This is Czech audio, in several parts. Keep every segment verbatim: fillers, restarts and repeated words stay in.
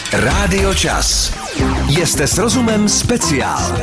Rádio Čas. Jste s rozumem speciál.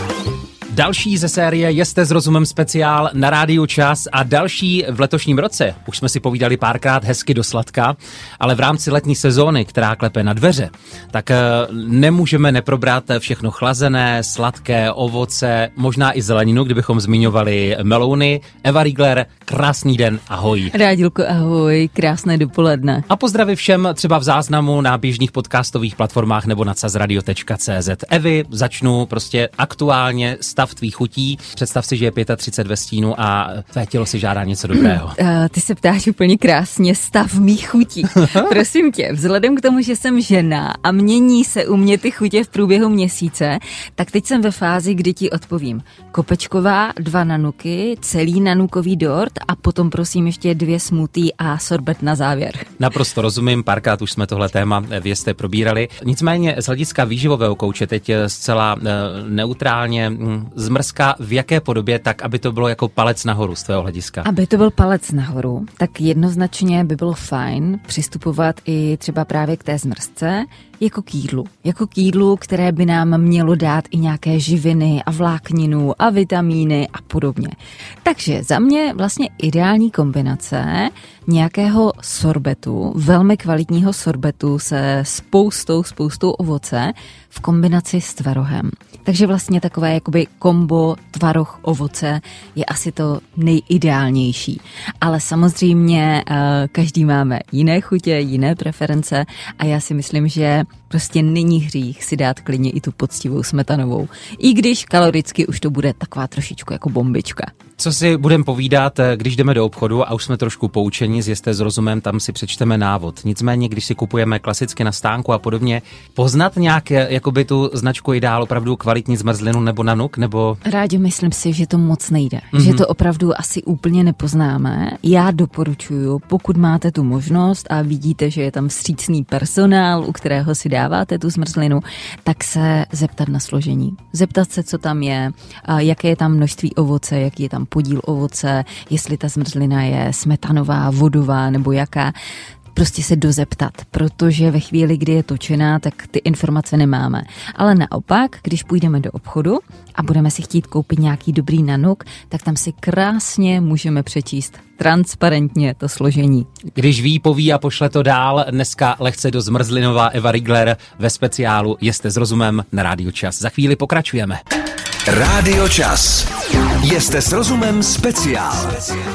Další ze série Jste s rozumem speciál na Rádiu Čas a další v letošním roce. Už jsme si povídali párkrát hezky do sladka, ale v rámci letní sezóny, která klepe na dveře, tak nemůžeme neprobrat všechno chlazené, sladké, ovoce, možná i zeleninu, kdybychom zmiňovali melouny. Eva Riegler, krásný den, ahoj. Rádilko, ahoj, krásné dopoledne. A pozdravy všem třeba v záznamu na běžných podcastových platformách nebo na cazradio tečka cé zet. Evi, začnu prostě aktuálně stav tvých chutí. Představ si, že je třicet pět ve stínu a tvé tělo si žádá něco dobrého. Uh, ty se ptáš úplně krásně, stav mých chutí. Prosím tě, vzhledem k tomu, že jsem žena a mění se u mě ty chutě v průběhu měsíce, tak teď jsem ve fázi, kdy ti odpovím. Kopečková, dva nanuky, celý nanukový dort a potom prosím ještě dvě smoothie a sorbet na závěr. Naprosto rozumím, párkrát už jsme tohle téma v Jste probírali. Nicméně z hlediska výživového kouče teď zcela neutrálně zmrzka v jaké podobě, tak aby to bylo jako palec nahoru z tvého hlediska? Aby to byl palec nahoru, tak jednoznačně by bylo fajn přistupovat i třeba právě k té zmrzce jako k jídlu. Jako k jídlu, které by nám mělo dát i nějaké živiny a vlákninu a vitamíny a podobně. Takže za mě vlastně ideální kombinace nějakého sorbetu, velmi kvalitního sorbetu se spoustou, spoustou ovoce v kombinaci s tvarohem. Takže vlastně takové jakoby kombo tvaroh ovoce je asi to nejideálnější. Ale samozřejmě každý máme jiné chutě, jiné preference a já si myslím, že prostě není hřích si dát klidně i tu poctivou smetanovou. I když kaloricky už to bude taková trošičku jako bombička. Co si budeme povídat, když jdeme do obchodu a už jsme trošku poučeni, z Jste s rozumem, tam si přečteme návod. Nicméně, když si kupujeme klasicky na stánku a podobně, poznat nějak jakoby tu značku ideál opravdu kvalitní zmrzlinu nebo nanuk, nebo... Rádi, myslím si, že to moc nejde. Mm-hmm. Že to opravdu asi úplně nepoznáme. Já doporučuju, pokud máte tu možnost a vidíte, že je tam vstřícný personál, u kterého si dáváte tu zmrzlinu, tak se zeptat na složení. Zeptat se, co tam je, jaké je tam množství ovoce, jaký je tam podíl ovoce, jestli ta zmrzlina je smetanová, vodová nebo jaká. Prostě se dozeptat, protože ve chvíli, kdy je točená, tak ty informace nemáme. Ale naopak, když půjdeme do obchodu a budeme si chtít koupit nějaký dobrý nanuk, tak tam si krásně můžeme přečíst transparentně to složení. Když ví, poví a pošle to dál, dneska lehce do zmrzlinová Eva Riegler ve speciálu Jste s rozumem na Rádiu Čas. Za chvíli pokračujeme. Rádio Čas. Jste s rozumem speciál.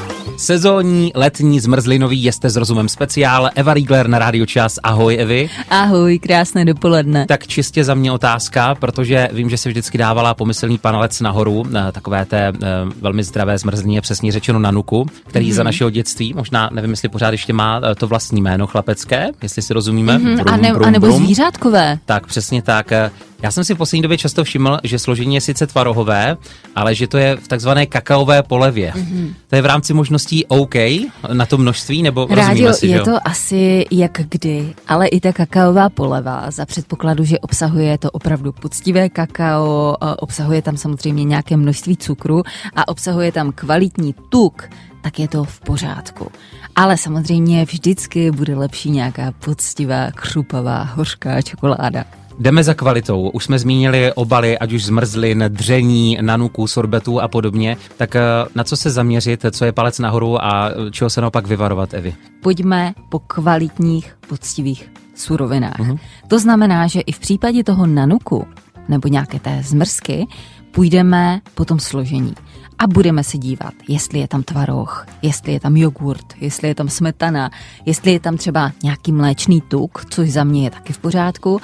Sezónní, letní, zmrzlinový Jste s rozumem speciál. Eva Riegler na Rádiu Čas. Ahoj, Evi. Ahoj, krásné dopoledne. Tak čistě za mě otázka, protože vím, že si vždycky dávala pomyslný panelec nahoru, takové té velmi zdravé zmrzlině, přesně řečeno nanuku, který mm-hmm. za našeho dětství, možná nevím, jestli pořád ještě má to vlastní jméno chlapecké, jestli si rozumíme. Mm-hmm. Brum, a, ne, brum, a nebo brum. Zvířátkové. Tak, přesně tak. Já jsem si v poslední době často všiml, že složení je sice tvarohové, ale že to je v takzvané kakaové polevě. Mm-hmm. To je v rámci možností OK na to množství, nebo Rádio, rozumíme si, je že? to asi jak kdy, ale i ta kakaová poleva za předpokladu, že obsahuje to opravdu poctivé kakao, obsahuje tam samozřejmě nějaké množství cukru a obsahuje tam kvalitní tuk, tak je to v pořádku. Ale samozřejmě vždycky bude lepší nějaká poctivá, křupavá, hořká čokoláda. Jdeme za kvalitou. Už jsme zmínili obaly, ať už zmrzlin, dření, nanuků, sorbetů a podobně. Tak na co se zaměřit, co je palec nahoru a čeho se naopak vyvarovat, Evi? Pojďme po kvalitních, poctivých surovinách. Uh-huh. To znamená, že i v případě toho nanuku nebo nějaké té zmrzky půjdeme po tom složení. A budeme se dívat, jestli je tam tvaroh, jestli je tam jogurt, jestli je tam smetana, jestli je tam třeba nějaký mléčný tuk, což za mě je taky v pořádku,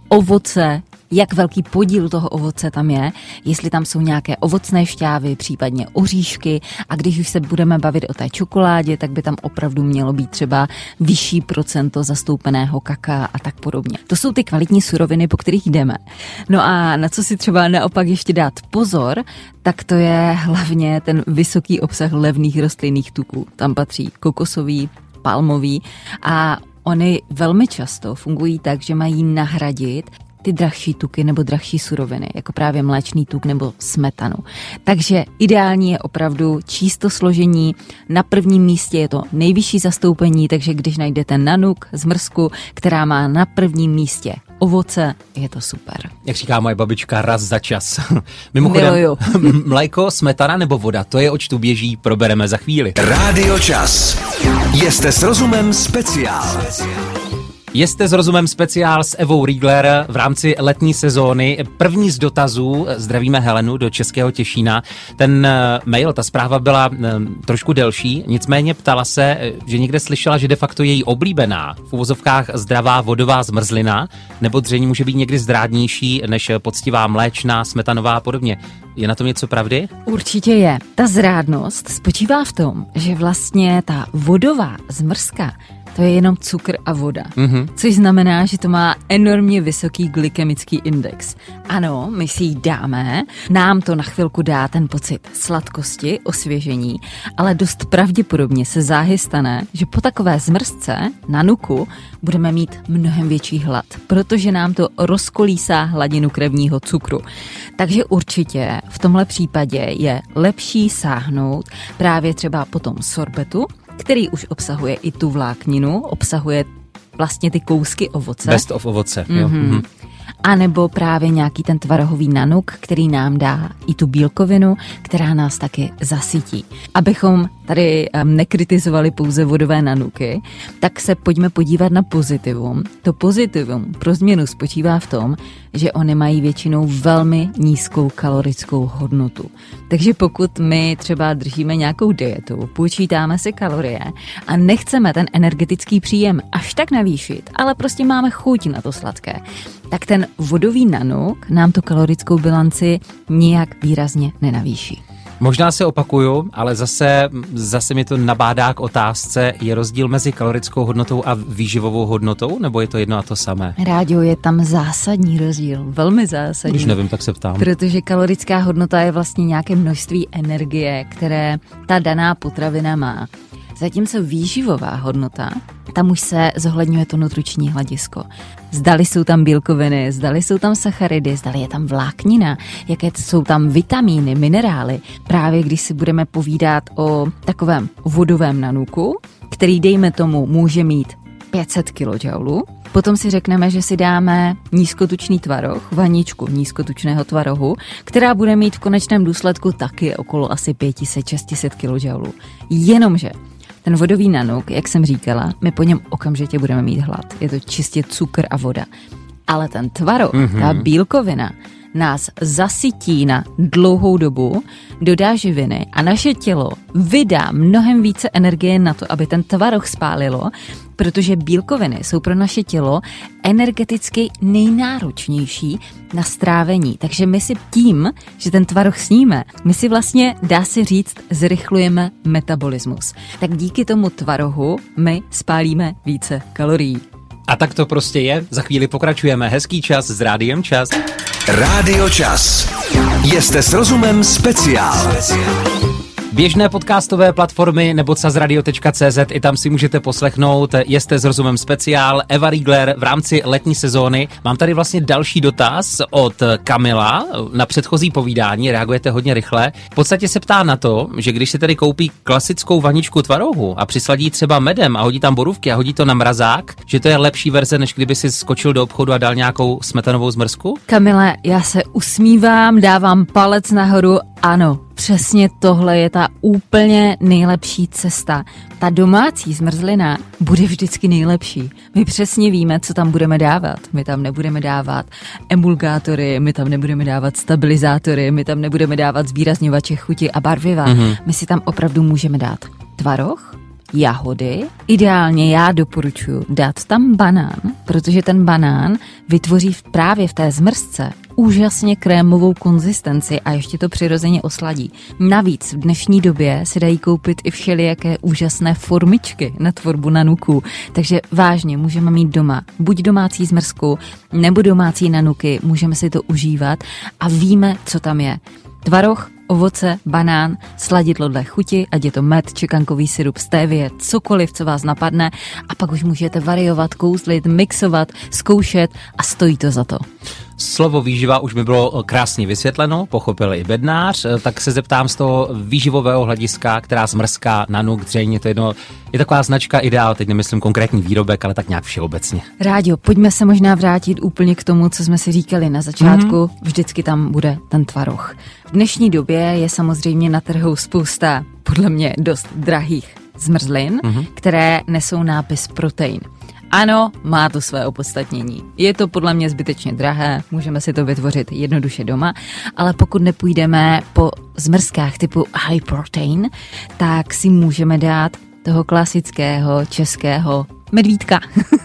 ovoce, jak velký podíl toho ovoce tam je, jestli tam jsou nějaké ovocné šťávy, případně oříšky a když už se budeme bavit o té čokoládě, tak by tam opravdu mělo být třeba vyšší procento zastoupeného kakaa a tak podobně. To jsou ty kvalitní suroviny, po kterých jdeme. No a na co si třeba naopak ještě dát pozor, tak to je hlavně ten vysoký obsah levných rostlinných tuků. Tam patří kokosový, palmový a oni velmi často fungují tak, že mají nahradit ty drahší tuky nebo drahší suroviny, jako právě mléčný tuk nebo smetanu. Takže ideální je opravdu číst to složení. Na prvním místě je to nejvyšší zastoupení, takže když najdete nanuk, zmrzku, která má na prvním místě ovoce, je to super. Jak říká moje babička, raz za čas. Mimochodem, Miluju. mléko, smetana nebo voda, to je, oč tu běží, probereme za chvíli. Rádio Čas. Jste s rozumem speciál. Jste s rozumem speciál s Evou Riegler v rámci letní sezóny. První z dotazů, zdravíme Helenu do Českého Těšína. Ten mail, ta zpráva byla trošku delší, nicméně ptala se, že někde slyšela, že de facto její oblíbená, v uvozovkách zdravá vodová zmrzlina nebo dřeň může být někdy zdrádnější než poctivá mléčná, smetanová a podobně. Je na tom něco pravdy? Určitě je. Ta zrádnost spočívá v tom, že vlastně ta vodová zmrzka to je jenom cukr a voda, mm-hmm. což znamená, že to má enormně vysoký glykemický index. Ano, my si ji dáme, nám to na chvilku dá ten pocit sladkosti, osvěžení, ale dost pravděpodobně se záhy stane, že po takové zmrzce na nuku budeme mít mnohem větší hlad, protože nám to rozkolísá hladinu krevního cukru. Takže určitě v tomhle případě je lepší sáhnout právě třeba po tom sorbetu, který už obsahuje i tu vlákninu, obsahuje vlastně ty kousky ovoce. Best of ovoce, jo. Mm-hmm. A nebo právě nějaký ten tvarohový nanuk, který nám dá i tu bílkovinu, která nás taky zasytí. Abychom tady um, nekritizovali pouze vodové nanuky, tak se pojďme podívat na pozitivum. To pozitivum pro změnu spočívá v tom, že oni mají většinou velmi nízkou kalorickou hodnotu. Takže pokud my třeba držíme nějakou dietu, počítáme si kalorie a nechceme ten energetický příjem až tak navýšit, ale prostě máme chuť na to sladké, tak ten vodový nanuk nám tu kalorickou bilanci nijak výrazně nenavýší. Možná se opakuju, ale zase, zase mi to nabádá k otázce, je rozdíl mezi kalorickou hodnotou a výživovou hodnotou, nebo je to jedno a to samé? Rádio, je tam zásadní rozdíl, velmi zásadní. Když nevím, tak se ptám. Protože kalorická hodnota je vlastně nějaké množství energie, které ta daná potravina má. Zatímco výživová hodnota, tam už se zohledňuje to nutriční hledisko. Zdali jsou tam bílkoviny, zdali jsou tam sacharidy, zdali je tam vláknina, jaké jsou tam vitamíny, minerály. Právě když si budeme povídat o takovém vodovém nanuku, který dejme tomu může mít pět set kilojoulů, potom si řekneme, že si dáme nízkotučný tvaroh, vaničku nízkotučného tvarohu, která bude mít v konečném důsledku taky okolo asi pět set až šest set kilojoulů. Jenomže ten vodový nanuk, jak jsem říkala, my po něm okamžitě budeme mít hlad. Je to čistě cukr a voda. Ale ten tvaroh, mm-hmm. ta bílkovina, nás zasytí na dlouhou dobu, dodá živiny a naše tělo vydá mnohem více energie na to, aby ten tvaroh spálilo, protože bílkoviny jsou pro naše tělo energeticky nejnáročnější na strávení. Takže my si tím, že ten tvaroh sníme, my si vlastně, dá se říct, zrychlujeme metabolismus. Tak díky tomu tvarohu my spálíme více kalorií. A tak to prostě je. Za chvíli pokračujeme. Hezký čas s Rádiem Čas. Rádio Čas. Jste s rozumem speciál. Běžné podcastové platformy nebo cazradio tečka cé zet, i tam si můžete poslechnout Jste s rozumem speciál. Eva Riegler v rámci letní sezóny. Mám tady vlastně další dotaz od Kamila na předchozí povídání, reagujete hodně rychle. V podstatě se ptá na to, že když si tady koupí klasickou vaničku tvarohu a přisladí třeba medem a hodí tam borůvky a hodí to na mrazák, že to je lepší verze, než kdyby si skočil do obchodu a dal nějakou smetanovou zmrzku? Kamile, já se usmívám, dávám palec nahoru. Ano, přesně tohle je ta úplně nejlepší cesta. Ta domácí zmrzlina bude vždycky nejlepší. My přesně víme, co tam budeme dávat. My tam nebudeme dávat emulgátory, my tam nebudeme dávat stabilizátory, my tam nebudeme dávat zvýrazňovače chuti a barviva. Mm-hmm. My si tam opravdu můžeme dát tvaroh, jahody. Ideálně já doporučuji dát tam banán, protože ten banán vytvoří právě v té zmrzce úžasně krémovou konzistenci a ještě to přirozeně osladí. Navíc v dnešní době se dají koupit i všelijaké úžasné formičky na tvorbu nanuků, takže vážně můžeme mít doma buď domácí zmrzku nebo domácí nanuky, můžeme si to užívat a víme, co tam je. Tvaroh, ovoce, banán, sladidlo dle chuti, ať je to med, čekankový sirup, stevie, cokoliv, co vás napadne a pak už můžete variovat, kouzlit, mixovat, zkoušet a stojí to za to. Slovo výživa už mi bylo krásně vysvětleno, pochopil i bednář, tak se zeptám z toho výživového hlediska, která zmrzká, Nanook, dřeň, to je, jedno, je taková značka Ideál, teď nemyslím konkrétní výrobek, ale tak nějak všeobecně. Ráďo, pojďme se možná vrátit úplně k tomu, co jsme si říkali na začátku, mm-hmm. vždycky tam bude ten tvaroh. V dnešní době je samozřejmě na trhu spousta, podle mě dost drahých zmrzlin, mm-hmm. které nesou nápis protein. Ano, má to své opodstatnění. Je to podle mě zbytečně drahé, můžeme si to vytvořit jednoduše doma, ale pokud nepůjdeme po zmrzkách typu high protein, tak si můžeme dát toho klasického českého medvídka.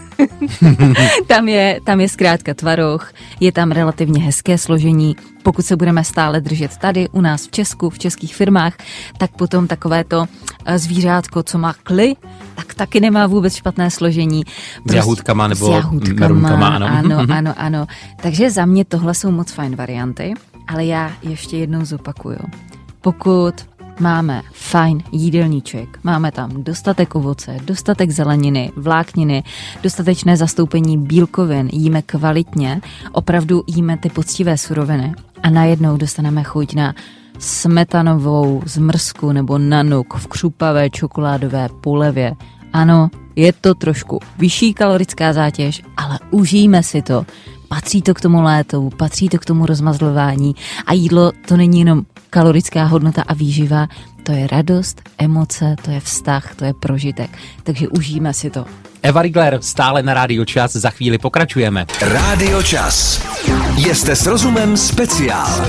tam, je, tam je zkrátka tvaroh, je tam relativně hezké složení. Pokud se budeme stále držet tady u nás v Česku, v českých firmách, tak potom takovéto zvířátko, co má kly, tak taky nemá vůbec špatné složení. Prostě s jahůdkama nebo jahůdkama, merunkama, ano. Ano, ano, ano. Takže za mě tohle jsou moc fajn varianty, ale já ještě jednou zopakuju. Pokud máme fajn jídelníček, máme tam dostatek ovoce, dostatek zeleniny, vlákniny, dostatečné zastoupení bílkovin, jíme kvalitně, opravdu jíme ty poctivé suroviny a najednou dostaneme chuť na smetanovou zmrzku nebo Nanook v křupavé čokoládové polevě. Ano, je to trošku vyšší kalorická zátěž, ale užijeme si to. Patří to k tomu létu, patří to k tomu rozmazlování a jídlo to není jenom kalorická hodnota a výživa, to je radost, emoce, to je vztah, to je prožitek. Takže užijeme si to. Eva Rigler, stále na Rádiu Čas, za chvíli pokračujeme. Rádio Čas. Jste s rozumem speciál.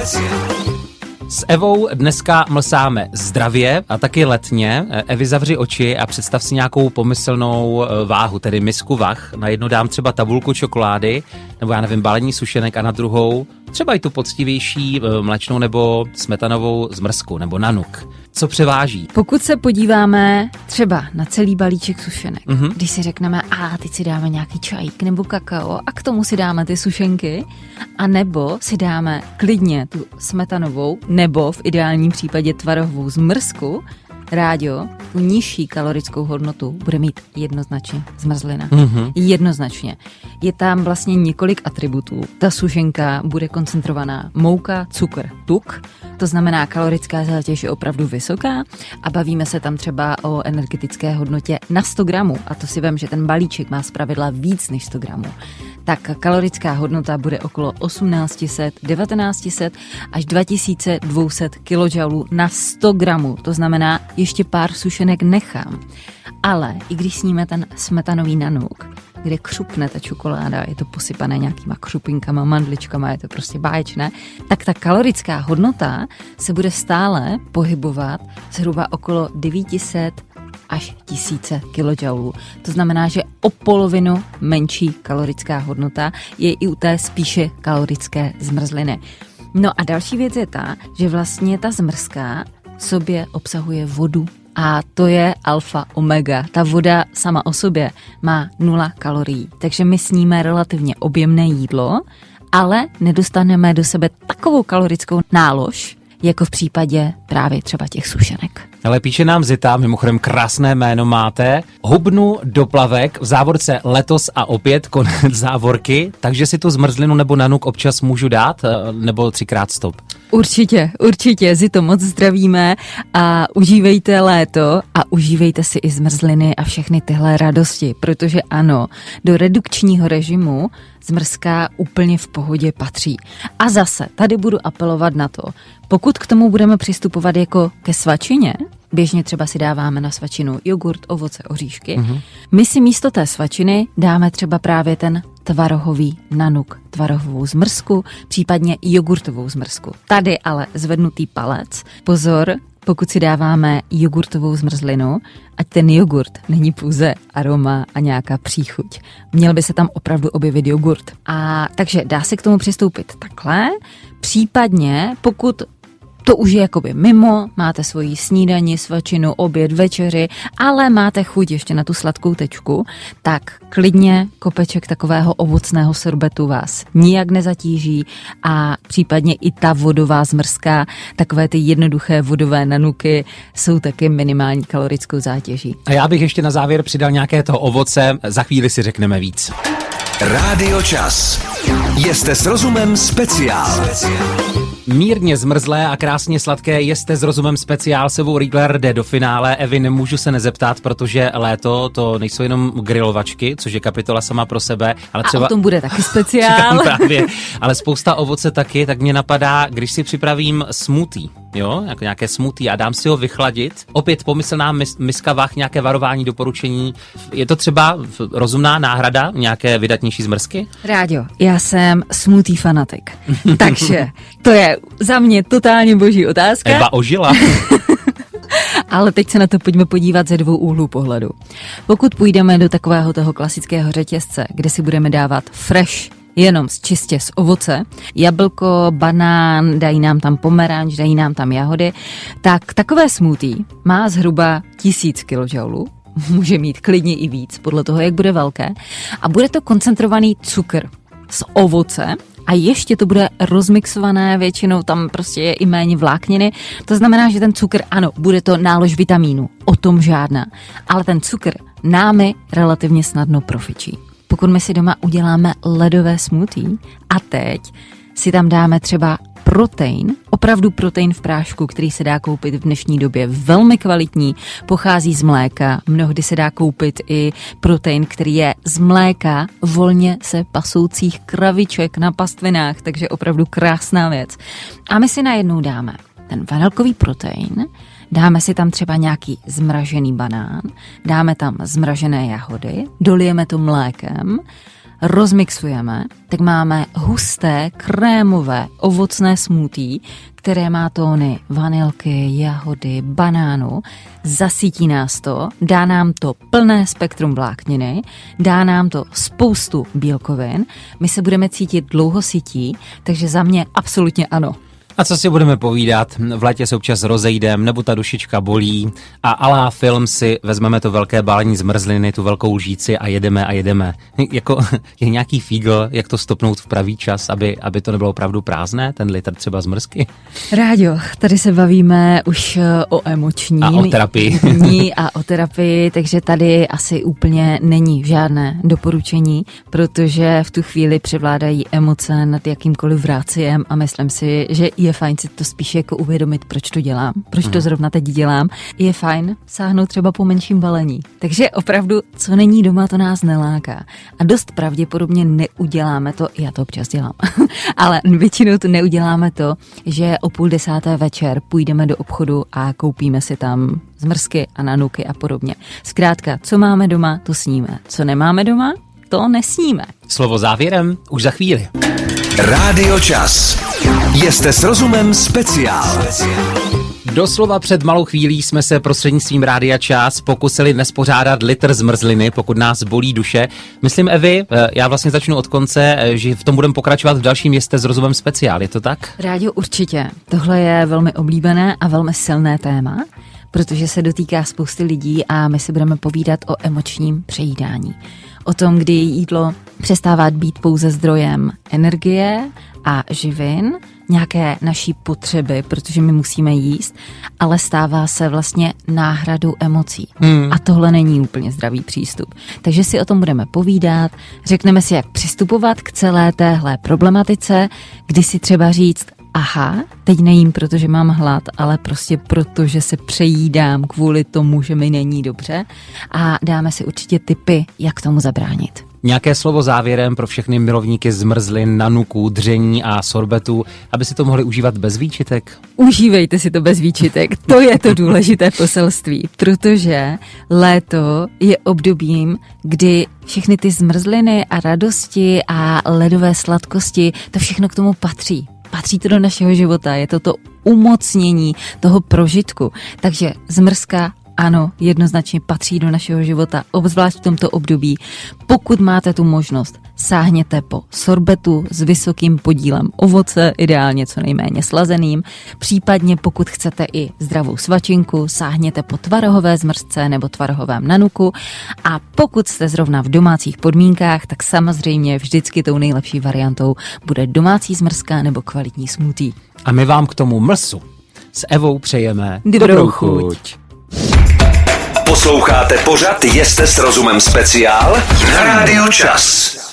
S Evou dneska mlsáme zdravě a taky letně. Evi, zavři oči a představ si nějakou pomyslnou váhu, tedy misku vah. Na jednu dám třeba tabulku čokolády, nebo já nevím, balení sušenek a na druhou třeba i tu poctivější mléčnou nebo smetanovou zmrzku, nebo Nanook. Co převáží? Pokud se podíváme třeba na celý balíček sušenek, mm-hmm. když si řekneme, a teď si dáme nějaký čajík nebo kakao a k tomu si dáme ty sušenky, a nebo si dáme klidně tu smetanovou nebo v ideálním případě tvarohovou zmrzku, Ráďo, tu nižší kalorickou hodnotu bude mít jednoznačně zmrzlina. Mm-hmm. Jednoznačně. Je tam vlastně několik atributů. Ta sušenka bude koncentrovaná mouka, cukr, tuk, to znamená kalorická zátěž je opravdu vysoká a bavíme se tam třeba o energetické hodnotě na sto gramů a to si vem, že ten balíček má zpravidla víc než sto gramů. Tak kalorická hodnota bude okolo osmnáct set, devatenáct set až dva tisíce dvě stě kilojoulů na sto gramů. To znamená, ještě pár sušenek nechám. Ale i když sníme ten smetanový Nanook, kde křupne ta čokoláda, je to posypané nějakýma křupinkama, mandličkama, je to prostě báječné, tak ta kalorická hodnota se bude stále pohybovat zhruba okolo devět set až tisíce kilojoulů. To znamená, že o polovinu menší kalorická hodnota je i u té spíše kalorické zmrzliny. No a další věc je ta, že vlastně ta zmrzka v sobě obsahuje vodu. A to je alfa omega. Ta voda sama o sobě má nula kalorií. Takže my sníme relativně objemné jídlo, ale nedostaneme do sebe takovou kalorickou nálož, jako v případě právě třeba těch sušenek. Ale píše nám Zita, mimochodem krásné jméno máte, hubnu doplavek v závorce letos a opět konec závorky, takže si tu zmrzlinu nebo Nanook občas můžu dát, nebo třikrát stop? Určitě, určitě, Zito, moc zdravíme a užívejte léto a užívejte si i zmrzliny a všechny tyhle radosti, protože ano, do redukčního režimu zmrzka úplně v pohodě patří. A zase, tady budu apelovat na to, pokud k tomu budeme přistupovat jako ke svačině, běžně třeba si dáváme na svačinu jogurt, ovoce, oříšky, mm-hmm. my si místo té svačiny dáme třeba právě ten tvarohový Nanook, tvarohovou zmrzku, případně jogurtovou zmrzku. Tady ale zvednutý palec. Pozor, pokud si dáváme jogurtovou zmrzlinu, ať ten jogurt není pouze aroma a nějaká příchuť. Měl by se tam opravdu objevit jogurt. A takže dá se k tomu přistoupit takhle, případně pokud to už je jakoby mimo, máte svoji snídani, svačinu, oběd, večeři, ale máte chuť ještě na tu sladkou tečku, tak klidně kopeček takového ovocného sorbetu vás nijak nezatíží a případně i ta vodová zmrzka, takové ty jednoduché vodové Nanooky jsou taky minimální kalorickou zátěží. A já bych ještě na závěr přidal nějaké toho ovoce, za chvíli si řekneme víc. Rádio Čas. Jeste s rozumem speciál. Mírně zmrzlé a krásně sladké Jeste s rozumem speciál. Sevou Riegler jde do finále. Evi, nemůžu se nezeptat, protože léto to nejsou jenom grilovačky, což je kapitola sama pro sebe, ale třeba... A o tom bude taky speciál. Právě, ale spousta ovoce taky, tak mě napadá, když si připravím smoothie, jo, jako nějaké smoothie a dám si ho vychladit. Opět pomyslná mis- miska vah, nějaké varování, doporučení. Je to třeba rozumná náhrada nějaké vydatnější zmrzky? Ráďo, já jsem smoothie fanatik, takže to je za mě totálně boží otázka. Eva ožila. Ale teď se na to pojďme podívat ze dvou úhlů pohledu. Pokud půjdeme do takového toho klasického řetězce, kde si budeme dávat fresh, jenom z čistě z ovoce, jablko, banán, dají nám tam pomeranč, dají nám tam jahody, tak takové smoothie má zhruba tisíc kilojoulů, může mít klidně i víc, podle toho, jak bude velké, a bude to koncentrovaný cukr z ovoce, a ještě to bude rozmixované, většinou tam prostě je i méně vlákniny. To znamená, že ten cukr, ano, bude to nálož vitamínu, o tom žádná. Ale ten cukr námi relativně snadno profičí. Pokud my si doma uděláme ledové smoothie a teď si tam dáme třeba protein, opravdu protein v prášku, který se dá koupit v dnešní době, velmi kvalitní, pochází z mléka, mnohdy se dá koupit i protein, který je z mléka volně se pasoucích kraviček na pastvinách, takže opravdu krásná věc. A my si najednou dáme ten vanilkový protein, dáme si tam třeba nějaký zmražený banán, dáme tam zmražené jahody, dolijeme to mlékem, rozmixujeme, tak máme husté, krémové, ovocné smoothie, které má tóny vanilky, jahody, banánu, zasítí nás to, dá nám to plné spektrum vlákniny, dá nám to spoustu bílkovin, my se budeme cítit dlouho sytí, takže za mě absolutně ano. A co si budeme povídat, v létě se občas rozejdem, nebo ta dušička bolí a alá film si vezmeme to velké balení zmrzliny, tu velkou lžíci a jedeme a jedeme. Jako je nějaký fígl, jak to stopnout v pravý čas, aby, aby to nebylo opravdu prázdné, ten litr třeba zmrzky? Ráďo, tady se bavíme už o emoční a o terapii. a o terapii, takže tady asi úplně není žádné doporučení, protože v tu chvíli převládají emoce nad jakýmkoliv ráciem a myslím si, že je fajn si to spíš jako uvědomit, proč to dělám, proč to zrovna teď dělám. Je fajn sáhnout třeba po menším balení. Takže opravdu, co není doma, to nás neláká. A dost pravděpodobně neuděláme to, já to občas dělám, ale většinou to neuděláme to, že o půl desáté večer půjdeme do obchodu a koupíme si tam zmrzky a nanuky a podobně. Zkrátka, co máme doma, to sníme. Co nemáme doma, to nesníme. Slovo závěrem už za chvíli. Rádio Čas. Jeste s rozumem speciál. Doslova před malou chvílí jsme se prostřednictvím Rádia Čas pokusili dnes pořádat litr zmrzliny, pokud nás bolí duše. Myslím, Evi, já vlastně začnu od konce, že v tom budeme pokračovat v dalším Jeste s rozumem speciál, je to tak? Rádio, určitě. Tohle je velmi oblíbené a velmi silné téma, protože se dotýká spousty lidí a my si budeme povídat o emočním přejídání. O tom, kdy jídlo přestává být pouze zdrojem energie a živin, nějaké naší potřeby, protože my musíme jíst, ale stává se vlastně náhradou emocí. Hmm. A tohle není úplně zdravý přístup. Takže si o tom budeme povídat, řekneme si, jak přistupovat k celé téhle problematice, kdy si třeba říct, aha, teď nejím, protože mám hlad, ale prostě proto, že se přejídám kvůli tomu, že mi není dobře, a dáme si určitě tipy, jak tomu zabránit. Nějaké slovo závěrem pro všechny milovníky zmrzlin, nanuků, dření a sorbetů, aby si to mohli užívat bez výčitek? Užívejte si to bez výčitek, to je to důležité poselství, protože léto je obdobím, kdy všechny ty zmrzliny a radosti a ledové sladkosti, to všechno k tomu patří. Patří to do našeho života, je to to umocnění toho prožitku. Takže zmrzka, ano, jednoznačně patří do našeho života, obzvlášť v tomto období. Pokud máte tu možnost, sáhněte po sorbetu s vysokým podílem ovoce, ideálně co nejméně slazeným. Případně pokud chcete i zdravou svačinku, sáhněte po tvarohové zmrzce nebo tvarohovém nanuku. A pokud jste zrovna v domácích podmínkách, tak samozřejmě vždycky tou nejlepší variantou bude domácí zmrzka nebo kvalitní smoothie. A my vám k tomu mlsu s Evou přejeme dobrou, dobrou chuť. Posloucháte pořad Jeste s rozumem speciál na Rádio Čas.